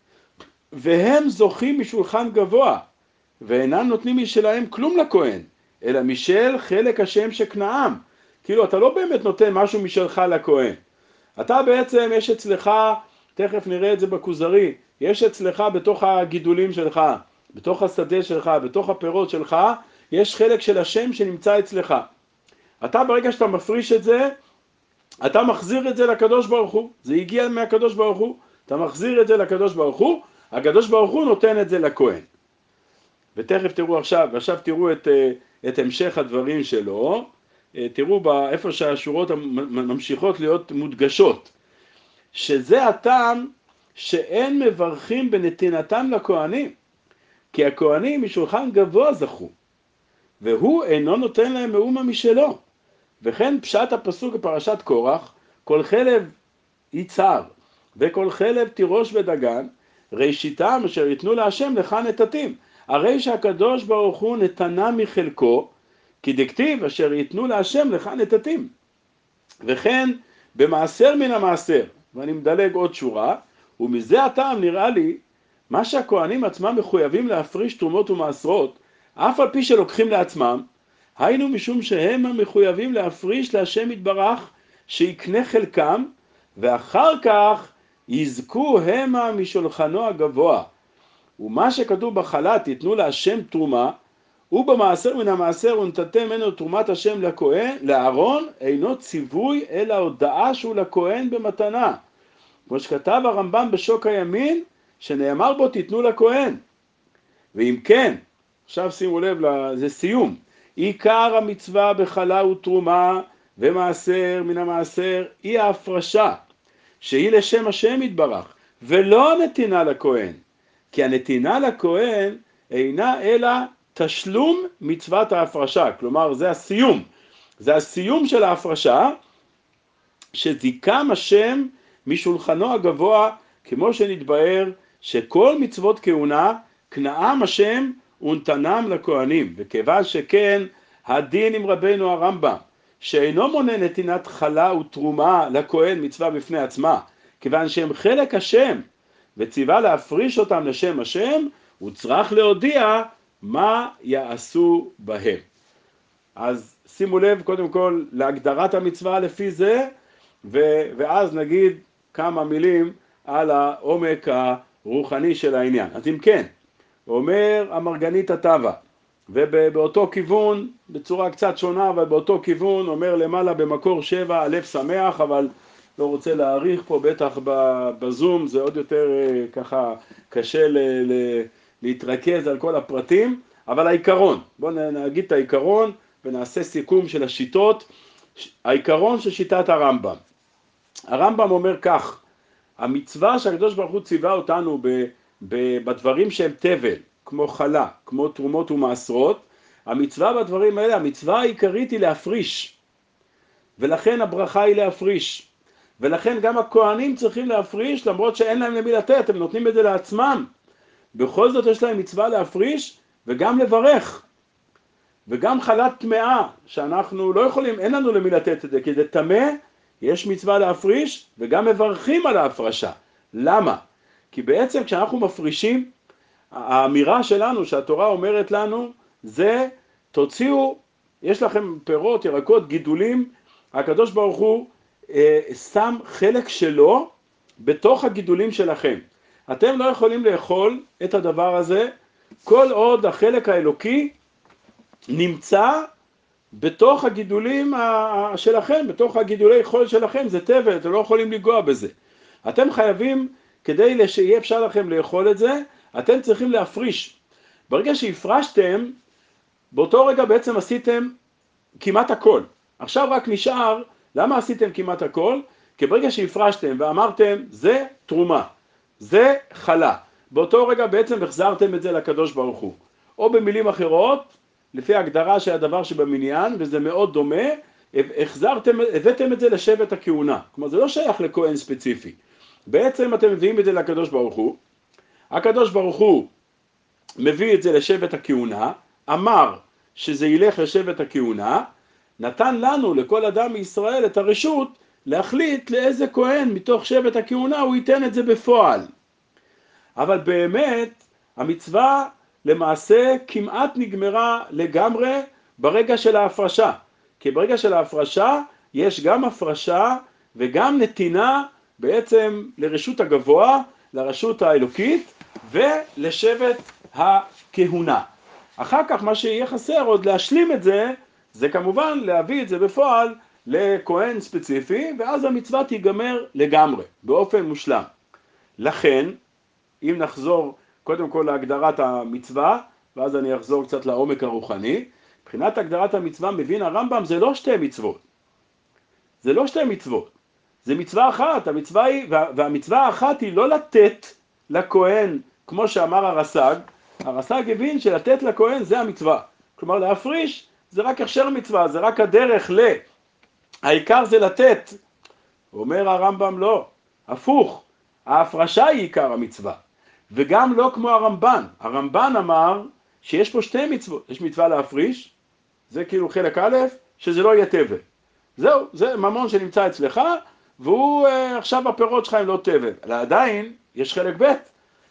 והם זוכים משולחן גבוה, ואינם נותנים משלהם כלום לכהן, אלא משל חלק השם שכנעם. כאילו אתה לא באמת נותן משהו משלך לכהן. אתה בעצם יש אצלך, תכף נראה את זה בכוזרי, יש אצלך בתוך הגידולים שלך, בתוך השדה שלך, בתוך הפירות שלך, יש חלק של השם שנמצא אצלך. אתה ברגע שאתה מפריש את זה, אתה מחזיר את זה לקדוש ברוך הוא. זה הגיע מהקדוש ברוך הוא. אתה מחזיר את זה לקדוש ברוך הוא, הקדוש ברוך הוא נותן את זה לכהן. ותכף תראו עכשיו, ועכשיו תראו את, את המשך הדברים שלו, תראו בה, איפה שהשורות ממשיכות להיות מודגשות, שזה הטעם שאין מברכים בנתינתם לכהנים, כי הכהנים משולחן גבוה זכו, והוא אינו נותן להם מאומה משלו. וכן פשט הפסוק בפרשת קורח, כל חלב יצהר, וכל חלב תירוש ודגן, ראשיתם אשר יתנו להשם לך נתתים. הרי שהקדוש ברוך הוא נתנה מחלקו, כי דכתיב אשר יתנו להשם לך נתתים. וכן במעשר מן המעשר, ואני מדלג עוד שורה, ומזה הטעם נראה לי, מה שהכהנים עצמם מחויבים להפריש תרומות ומעשרות, אף על פי שלוקחים לעצמם, היינו משום שהם המחויבים להפריש להשם יתברך שיקנה חלקם, ואחר כך יזכו המה משולחנו הגבוה. ומה שכתוב בחלה תיתנו להשם תרומה, ובמעשר מן המעשר ונתתם ממנו תרומת השם לכהן, לאהרון, אינו ציווי אלא הודעה שהוא לכהן במתנה. כמו שכתב הרמב"ם בשוק הימין, שנאמר בו תיתנו לכהן. ואם כן, עכשיו שימו לב, זה סיום. עיקר המצווה בחלה ותרומה ומעשר מן המעשר היא ההפרשה, שהיא לשם השם יתברך, ולא הנתינה לכהן. כי הנתינה לכהן אינה אלא תשלום מצוות ההפרשה. כלומר, זה הסיום. זה הסיום של ההפרשה, שזיקם השם משולחנו הגבוה, כמו שנתבהר, שכל מצוות כהונה, כנעם השם ונתנם לכהנים. וכיוון שכן, הדין עם רבנו הרמב"ם, שאינו מונה נתינת חלה ותרומה לכהן מצווה בפני עצמה, כיוון שהם חלק השם, וציווה להפריש אותם לשם השם, הוא צריך להודיע מה יעשו בהם. אז שימו לב קודם כל להגדרת המצווה לפי זה, ו- ואז נגיד כמה מילים על העומק הרוחני של העניין. אז אם כן, אומר המרגנית הטבה, ובאותו כיוון, בצורה קצת שונה, אבל באותו כיוון, אומר למעלה במקור שבע, הלב שמח, אבל לא רוצה להאריך פה, בטח בזום, זה עוד יותר ככה קשה ל- ל- להתרכז על כל הפרטים, אבל העיקרון, בואו נגיד את העיקרון ונעשה סיכום של השיטות. העיקרון של שיטת הרמב"ם. הרמב"ם אומר כך, המצווה שהקדוש ברוך הוא ציווה אותנו ב, ב, בדברים שהם תבל, כמו חלה, כמו תרומות ומעשרות, המצווה בדברים האלה, המצווה העיקרית היא להפריש, ולכן הברכה היא להפריש, ולכן גם הכהנים צריכים להפריש, למרות שאין להם למי לתת, הם נותנים את זה לעצמם, בכל זאת יש להם מצווה להפריש וגם לברך, וגם חלת טמאה, שאנחנו לא יכולים, אין לנו למי לתת את זה, כי זה טמא, יש מצווה להפריש וגם מברכים על ההפרשה. למה? כי בעצם כשאנחנו מפרישים, האמירה שלנו שהתורה אומרת לנו זה תוציאו, יש לכם פירות, ירקות, גידולים, הקדוש ברוך הוא אה, שם חלק שלו בתוך הגידולים שלכם. אתם לא יכולים לאכול את הדבר הזה כל עוד החלק האלוקי נמצא בתוך הגידולים שלכם, בתוך הגידולי חול שלכם, זה טבע, אתם לא יכולים לגוע בזה. אתם חייבים, כדי שיהיה אפשר לכם לאכול את זה, אתם צריכים להפריש. ברגע שהפרשתם, באותו רגע בעצם עשיתם כמעט הכל. עכשיו רק נשאר, למה עשיתם כמעט הכל? כי ברגע שהפרשתם ואמרתם, זה תרומה, זה חלה. באותו רגע בעצם החזרתם את זה לקדוש ברוך הוא. או במילים אחרות, לפי ההגדרה של הדבר שבמניין, וזה מאוד דומה, החזרתם, הבאתם את זה לשבט הכהונה. כלומר, זה לא שייך לכהן ספציפי. בעצם אתם מביאים את זה לקדוש ברוך הוא. הקדוש ברוך הוא מביא את זה לשבט הכהונה, אמר שזה ילך לשבט הכהונה, נתן לנו, לכל אדם מישראל, את הרשות להחליט לאיזה כהן מתוך שבט הכהונה הוא ייתן את זה בפועל. אבל באמת, המצווה למעשה כמעט נגמרה לגמרי ברגע של ההפרשה. כי ברגע של ההפרשה יש גם הפרשה וגם נתינה בעצם לרשות הגבוה, לרשות האלוקית ולשבט הכהונה. אחר כך מה שיהיה חסר עוד להשלים את זה, זה כמובן להביא את זה בפועל לכהן ספציפי, ואז המצווה תיגמר לגמרי, באופן מושלם. לכן, אם נחזור קודם כל להגדרת המצווה, ואז אני אחזור קצת לעומק הרוחני, מבחינת הגדרת המצווה מבין הרמב"ם זה לא שתי מצוות. זה לא שתי מצוות. זה מצווה אחת, המצווה היא, והמצווה האחת היא לא לתת לכהן, כמו שאמר הרס"ג, הרס"ג הבין שלתת לכהן זה המצווה. כלומר להפריש זה רק הכשר מצווה, זה רק הדרך ל... העיקר זה לתת. אומר הרמב"ם לא, הפוך, ההפרשה היא עיקר המצווה. וגם לא כמו הרמב"ן. הרמב"ן אמר שיש פה שתי מצוות. יש מצווה להפריש, זה כאילו חלק א', שזה לא יהיה תבל. זהו, זה ממון שנמצא אצלך, והוא עכשיו הפירות שלך הם לא תבל. אבל עדיין יש חלק ב',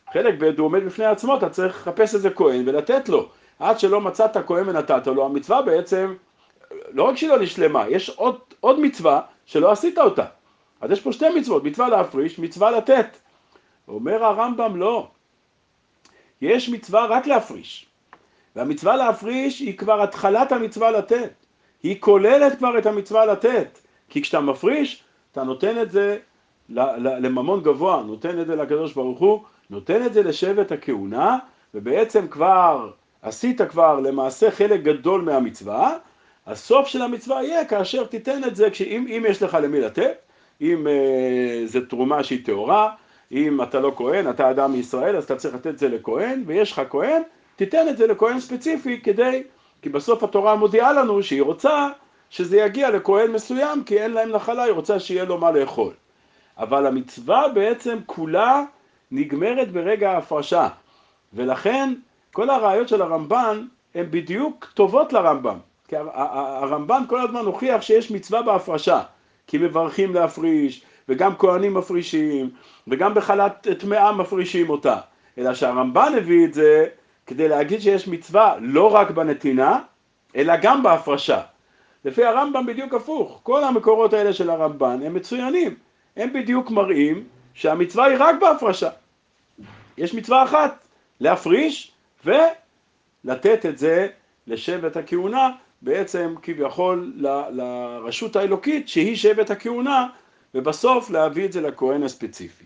חלק ב' הוא עומד בפני עצמו, אתה צריך לחפש איזה כהן ולתת לו. עד שלא מצאת כהן ונתת לו, המצווה בעצם, לא רק שהיא לא נשלמה, יש עוד, עוד מצווה שלא עשית אותה. אז יש פה שתי מצוות, מצווה להפריש, מצווה לתת. אומר הרמב"ם לא. יש מצווה רק להפריש. והמצווה להפריש היא כבר התחלת המצווה לתת. היא כוללת כבר את המצווה לתת. כי כשאתה מפריש, אתה נותן את זה לממון גבוה, נותן את זה לקדוש ברוך הוא, נותן את זה לשבט הכהונה, ובעצם כבר עשית כבר למעשה חלק גדול מהמצווה. הסוף של המצווה יהיה כאשר תיתן את זה, אם, אם יש לך למי לתת, אם אה, זה תרומה שהיא טהורה, אם אתה לא כהן, אתה אדם מישראל, אז אתה צריך לתת את זה לכהן, ויש לך כהן, תיתן את זה לכהן ספציפי כדי, כי בסוף התורה מודיעה לנו שהיא רוצה שזה יגיע לכהן מסוים, כי אין להם נחלה, היא רוצה שיהיה לו מה לאכול. אבל המצווה בעצם כולה נגמרת ברגע ההפרשה, ולכן כל הראיות של הרמב"ן הן בדיוק טובות לרמב"ם, כי הרמב"ן כל הזמן הוכיח שיש מצווה בהפרשה, כי מברכים להפריש, וגם כהנים מפרישים, וגם בחלת טמאה מפרישים אותה, אלא שהרמב"ן הביא את זה כדי להגיד שיש מצווה לא רק בנתינה, אלא גם בהפרשה. לפי הרמב"ם בדיוק הפוך, כל המקורות האלה של הרמב"ן הם מצוינים, הם בדיוק מראים שהמצווה היא רק בהפרשה. יש מצווה אחת, להפריש ולתת את זה לשבט הכהונה, בעצם כביכול ל- לרשות האלוקית שהיא שבט הכהונה, ובסוף להביא את זה לכהן הספציפי.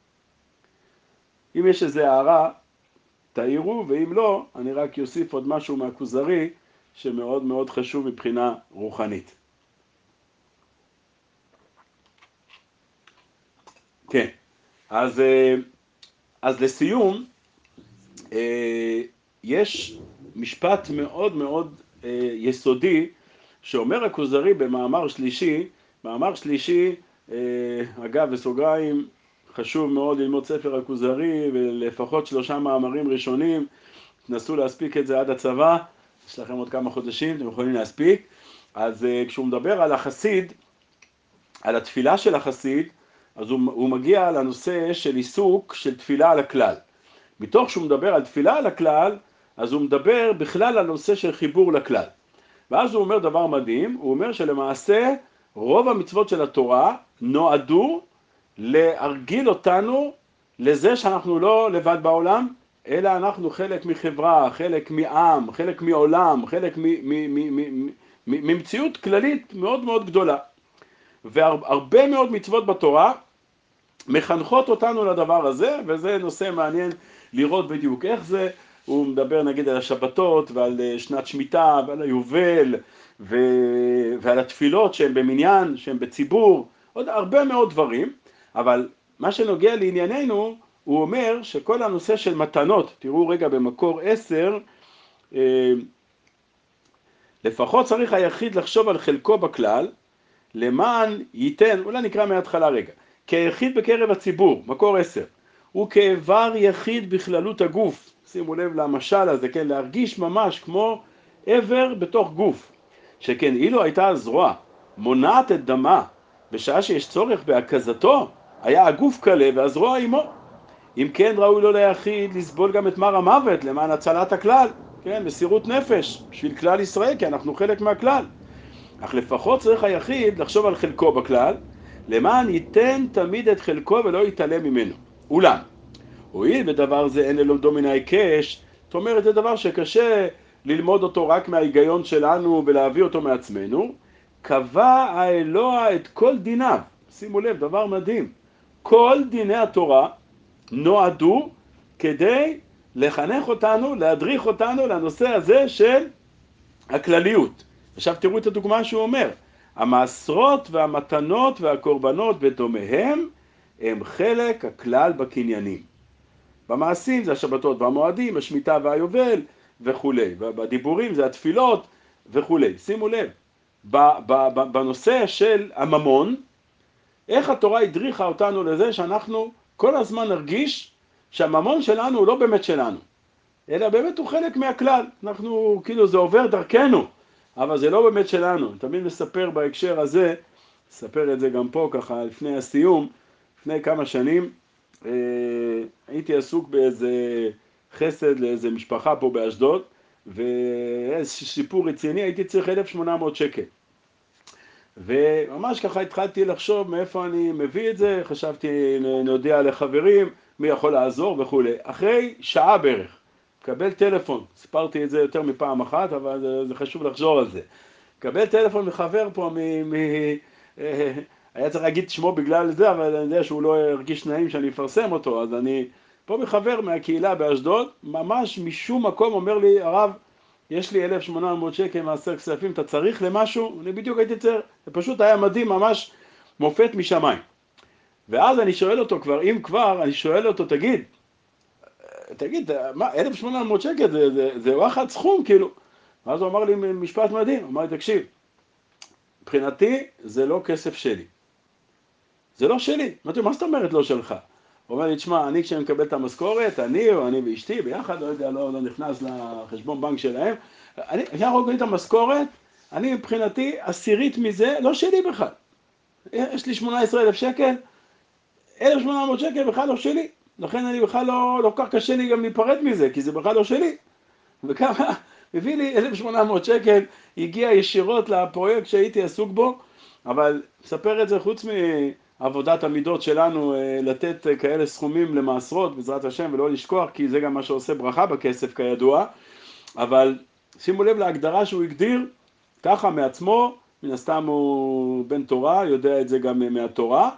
אם יש איזו הערה, תעירו, ואם לא, אני רק יוסיף עוד משהו מהכוזרי, שמאוד מאוד חשוב מבחינה רוחנית. כן, אז, אז לסיום, יש משפט מאוד מאוד יסודי, שאומר הכוזרי במאמר שלישי, מאמר שלישי, אגב, בסוגריים, חשוב מאוד ללמוד ספר הכוזרי, ולפחות שלושה מאמרים ראשונים, תנסו להספיק את זה עד הצבא, יש לכם עוד כמה חודשים, אתם יכולים להספיק. אז כשהוא מדבר על החסיד, על התפילה של החסיד, אז הוא, הוא מגיע לנושא של עיסוק של תפילה על הכלל. מתוך שהוא מדבר על תפילה על הכלל, אז הוא מדבר בכלל על נושא של חיבור לכלל. ואז הוא אומר דבר מדהים, הוא אומר שלמעשה רוב המצוות של התורה נועדו להרגיל אותנו לזה שאנחנו לא לבד בעולם, אלא אנחנו חלק מחברה, חלק מעם, חלק מעולם, חלק ממציאות כללית מאוד מאוד גדולה. והרבה מאוד מצוות בתורה מחנכות אותנו לדבר הזה, וזה נושא מעניין לראות בדיוק איך זה. הוא מדבר נגיד על השבתות ועל שנת שמיטה ועל היובל ו... ועל התפילות שהן במניין, שהן בציבור, עוד הרבה מאוד דברים. אבל מה שנוגע לענייננו, הוא אומר שכל הנושא של מתנות, תראו רגע במקור עשר, לפחות צריך היחיד לחשוב על חלקו בכלל, למען ייתן, אולי נקרא מההתחלה רגע, כיחיד בקרב הציבור, מקור עשר, הוא כאיבר יחיד בכללות הגוף, שימו לב למשל הזה, כן, להרגיש ממש כמו עבר בתוך גוף, שכן אילו הייתה הזרוע מונעת את דמה, בשעה שיש צורך בהקזתו, היה הגוף קלה והזרוע עמו. אם כן ראוי לו ליחיד לסבול גם את מר המוות למען הצלת הכלל, כן, מסירות נפש, בשביל כלל ישראל, כי אנחנו חלק מהכלל. אך לפחות צריך היחיד לחשוב על חלקו בכלל, למען ייתן תמיד את חלקו ולא יתעלם ממנו. אולם, הואיל בדבר זה אין ללומדו מן ההיקש, זאת אומרת, זה דבר שקשה ללמוד אותו רק מההיגיון שלנו ולהביא אותו מעצמנו, קבע האלוה את כל דיניו. שימו לב, דבר מדהים. כל דיני התורה נועדו כדי לחנך אותנו, להדריך אותנו לנושא הזה של הכלליות. עכשיו תראו את הדוגמה שהוא אומר. המעשרות והמתנות והקורבנות ודומיהם הם חלק הכלל בקניינים. במעשים זה השבתות והמועדים, השמיטה והיובל וכו'. בדיבורים זה התפילות וכו'. שימו לב, בנושא של הממון, איך התורה הדריכה אותנו לזה שאנחנו כל הזמן נרגיש שהממון שלנו הוא לא באמת שלנו, אלא באמת הוא חלק מהכלל. אנחנו, כאילו זה עובר דרכנו, אבל זה לא באמת שלנו. תמיד מספר בהקשר הזה, מספר את זה גם פה ככה לפני הסיום, לפני כמה שנים, אה, הייתי עסוק באיזה חסד לאיזה משפחה פה באשדוד, ואיזה סיפור רציני, הייתי צריך אלף ושמונה מאות שקל. וממש ככה התחלתי לחשוב מאיפה אני מביא את זה, חשבתי נודיע לחברים, מי יכול לעזור וכו'. אחרי שעה בערך, קבל טלפון, סיפרתי את זה יותר מפעם אחת, אבל זה, זה חשוב לחזור על זה. קבל טלפון מחבר פה, מ, מ, אה, היה צריך להגיד שמו בגלל זה, אבל אני יודע שהוא לא הרגיש נעים שאני אפרסם אותו, אז אני פה מחבר מהקהילה באשדוד, ממש משום מקום אומר לי, הרב, יש לי אלף ושמונה מאות שקל מעשר כספים, אתה צריך למשהו? אני בדיוק הייתי צריך, זה פשוט היה מדהים, ממש מופת משמיים. ואז אני שואל אותו כבר, אם כבר, אני שואל אותו, תגיד, תגיד, מה, אלף ושמונה מאות שקל זה, זה, זה וואחד סכום, כאילו. ואז הוא אמר לי משפט מדהים, הוא אמר לי, תקשיב, מבחינתי זה לא כסף שלי. זה לא שלי. אמרתי, מה זאת אומרת לא שלך? הוא אומר לי, תשמע, אני כשאני מקבל את המשכורת, אני או אני ואשתי ביחד, לא יודע, לא, לא נכנס לחשבון בנק שלהם, אני, כשאנחנו מקבלים את המשכורת, אני מבחינתי עשירית מזה, לא שלי בכלל. יש לי שמונה עשרה אלף שקל, אלף ושמונה מאות שקל בכלל לא שלי. לכן אני בכלל לא, לא כך קשה לי גם להיפרד מזה, כי זה בכלל לא שלי. וכמה, הביא לי אלף ושמונה מאות שקל, הגיע ישירות לפרויקט שהייתי עסוק בו, אבל מספר את זה חוץ מעבודת המידות שלנו, לתת כאלה סכומים למעשרות בעזרת השם ולא לשכוח, כי זה גם מה שעושה ברכה בכסף כידוע, אבל שימו לב להגדרה שהוא הגדיר, ככה מעצמו, מן הסתם הוא בן תורה, יודע את זה גם מהתורה,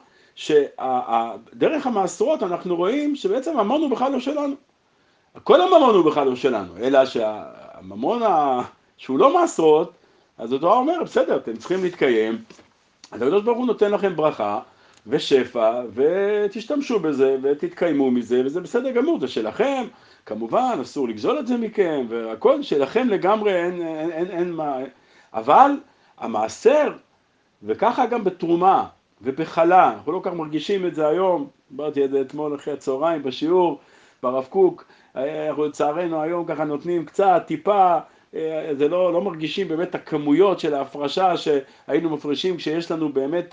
שדרך המעשרות אנחנו רואים שבעצם הממון הוא בכלל לא שלנו. כל הממון הוא בכלל לא שלנו, אלא שהממון שהוא לא מעשרות, אז התורה אומר, בסדר, אתם צריכים להתקיים, אז הקדוש ברוך הוא נותן לכם ברכה ושפע, ותשתמשו בזה ותתקיימו מזה, וזה בסדר גמור, זה שלכם, כמובן, אסור לגזול את זה מכם, והכל שלכם לגמרי, אין, אין, אין, אין מה, אבל המעשר, וככה גם בתרומה ובחלה, אנחנו לא כך מרגישים את זה היום, דיברתי את זה אתמול אחרי הצהריים בשיעור, ברב קוק, אנחנו לצערנו היום ככה נותנים קצת, טיפה, זה לא, לא מרגישים באמת את הכמויות של ההפרשה שהיינו מפרשים כשיש לנו באמת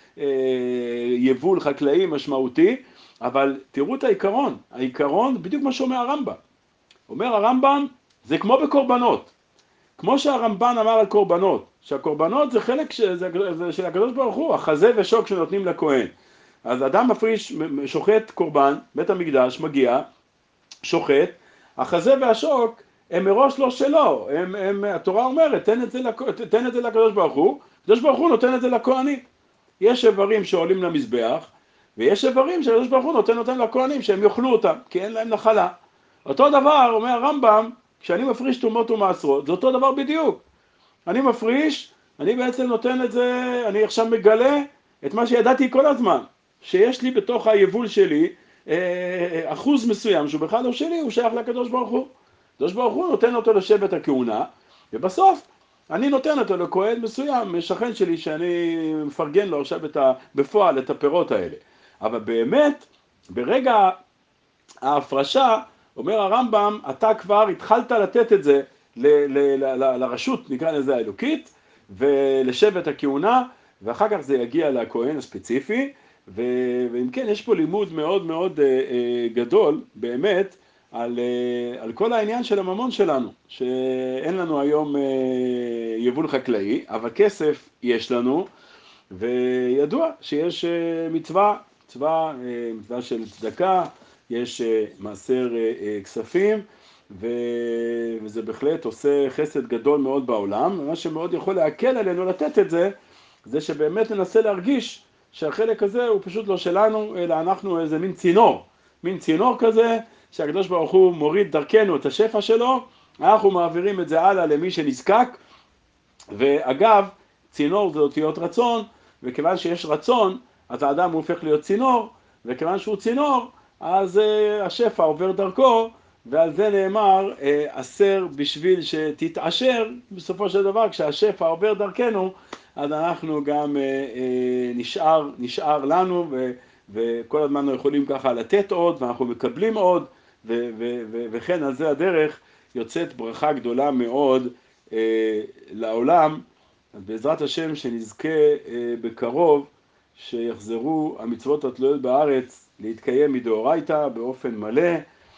יבול חקלאי משמעותי, אבל תראו את העיקרון, העיקרון בדיוק מה שאומר הרמב"ם. אומר הרמב"ם, זה כמו בקורבנות, כמו שהרמב"ן אמר על קורבנות, שהקורבנות זה חלק ש... זה... זה של הקדוש ברוך הוא, החזה ושוק שנותנים לכהן. אז אדם מפריש, שוחט קורבן, בית המקדש מגיע, שוחט, החזה והשוק הם מראש לא שלו, הם, הם, התורה אומרת, תן את זה, לכ... תן את זה לקדוש ברוך הוא, הקדוש ברוך הוא נותן את זה לכהנים. יש איברים שעולים למזבח, ויש איברים שהקדוש ברוך הוא נותן אותם לכהנים שהם יאכלו אותם, כי אין להם נחלה. אותו דבר אומר הרמב"ם, כשאני מפריש תרומות ומעשרות, זה אותו דבר בדיוק. אני מפריש, אני בעצם נותן את זה, אני עכשיו מגלה את מה שידעתי כל הזמן, שיש לי בתוך היבול שלי אחוז מסוים שהוא בכלל לא שלי, הוא שייך לקדוש ברוך הוא. הקדוש ברוך הוא נותן אותו לשבט הכהונה, ובסוף אני נותן אותו לכהן מסוים, שכן שלי שאני מפרגן לו עכשיו את ה, בפועל את הפירות האלה. אבל באמת, ברגע ההפרשה, אומר הרמב"ם, אתה כבר התחלת לתת את זה ל, ל, ל, ל, לרשות, נקרא לזה האלוקית, ולשבט הכהונה, ואחר כך זה יגיע לכהן הספציפי, ו, ואם כן, יש פה לימוד מאוד מאוד אה, אה, גדול, באמת, על, אה, על כל העניין של הממון שלנו, שאין לנו היום אה, יבול חקלאי, אבל כסף יש לנו, וידוע שיש אה, מצווה, מצווה, אה, מצווה של צדקה, יש מעשר כספים, וזה בהחלט עושה חסד גדול מאוד בעולם, ומה שמאוד יכול להקל עלינו לתת את זה, זה שבאמת ננסה להרגיש שהחלק הזה הוא פשוט לא שלנו, אלא אנחנו איזה מין צינור, מין צינור כזה, שהקדוש ברוך הוא מוריד דרכנו את השפע שלו, אנחנו מעבירים את זה הלאה למי שנזקק, ואגב, צינור זה אותיות רצון, וכיוון שיש רצון, אז האדם הוא הופך להיות צינור, וכיוון שהוא צינור, אז uh, השפע עובר דרכו, ועל זה נאמר, uh, עשר בשביל שתתעשר, בסופו של דבר כשהשפע עובר דרכנו, אז אנחנו גם uh, uh, נשאר, נשאר לנו, ו, וכל הזמן אנחנו יכולים ככה לתת עוד, ואנחנו מקבלים עוד, ו, ו, ו, וכן על זה הדרך יוצאת ברכה גדולה מאוד uh, לעולם. אז בעזרת השם שנזכה uh, בקרוב, שיחזרו המצוות התלויות בארץ להתקיים מדאורייתא באופן מלא,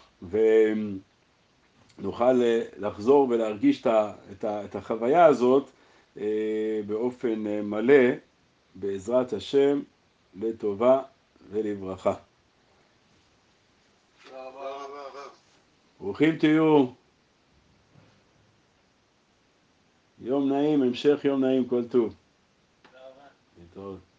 ונוכל לחזור ולהרגיש את החוויה הזאת באופן מלא, בעזרת השם, לטובה ולברכה. ברוכים תהיו. יום נעים, המשך יום נעים, כל טוב. להתראות.